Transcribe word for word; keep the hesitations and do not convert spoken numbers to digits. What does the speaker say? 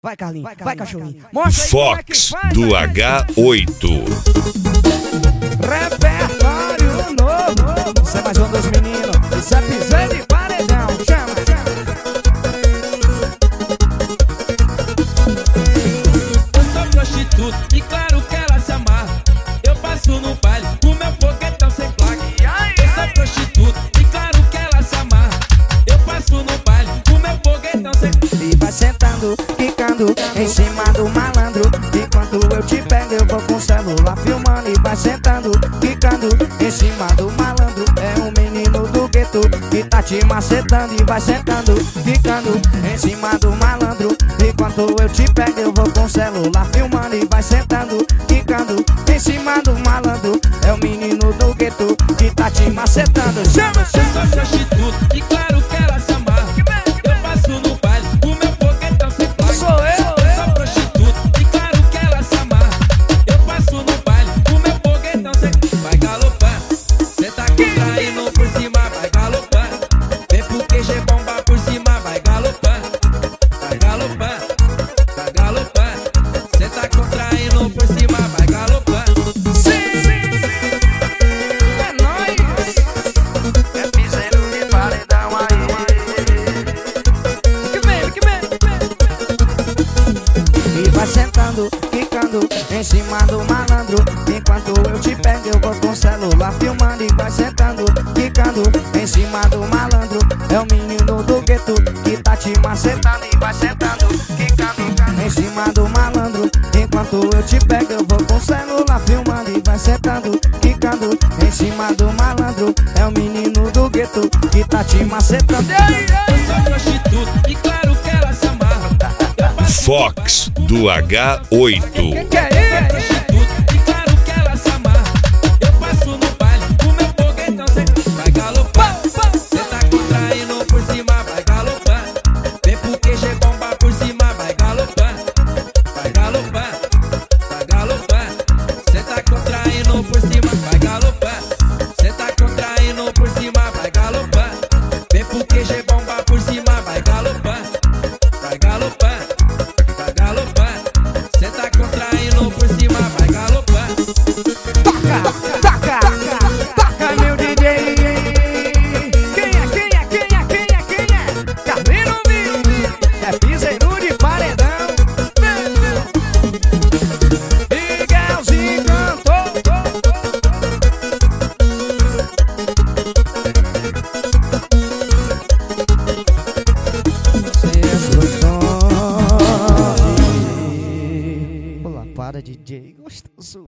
Vai, Carlinhos, vai, vai, cachorrinho. Mostra aí Fox como é que faz, do vai, H oito. Repertório novo. Isso é mais um dos meninos. Isso é piseiro de paredão. Chama, chama. Eu sou prostituta e claro que ela se amarra. Eu passo no baile com meu foguetão sem placa. Eu sou prostituta e claro que ela se amarra. Eu passo no baile com meu foguetão sem placa. E vai sentando, quicando em cima do malandro. Enquanto eu te pego, eu vou com o celular filmando. E vai sentando, quicando em cima do malandro. É um menino do gueto que tá te macetando. E vai sentando, quicando em cima do malandro. Enquanto eu te pego, eu vou com o celular filmando. E vai sentando, quicando em cima do malandro. É o menino do gueto que tá te macetando. Chama, Eu sou prostituta e claro que ela se amarra. Eu passo no baile com meu foguetão sem placa. Sou eu, Eu sou prostituta e claro que ela se amarra. Eu passo no baile com meu foguetão sem placa. Vai galopar, cê tá contraindo por cima, vai galopar. Vem pro Q G bomba por cima, vai galopar. Vai galopar, vai galopar. Cê tá contraindo por cima, vai galopar. é nóis. É piseiro de paredão aí. Que vem, que vem, que vem. E vai sentando, quicando em cima do malandro. Enquanto eu te pego, eu vou com o celular filmando. E vai sentando, quicando em cima do malandro. É o menino do gueto que tá te macetando. E vai sentando, quicando em cima do malandro. Enquanto eu te pego, eu vou com o celular filmando. E vai sentando, quicando em cima do malandro. É o menino do gueto que tá te macetando. Eu sou prostituta e claro que ela se amarra. Eu passo Fox do H oito. Que é isso? prostituta e claro que ela se amarra. Eu passo no baile com meu foguetão sem vai galopar. Cê tá contraindo por cima, vai galopar. Vem pro Q G bomba por cima, vai galopar. Vai galopar, vai galopar. Cê tá contraindo por cima, vai galopar. Cê tá contraindo por cima, vai galopar. Vem pro Q G bomba por cima, vai galopar. Vai galopar, vai galopar. Cê tá contraindo por cima, vai galopar. Toca, toca, toca, meu D J. Quem é, quem é, quem é, quem é, quem é? Carlinhos Vive. É piseiro de paredão. Miguelzinho cantou. Olá, para D J gostoso.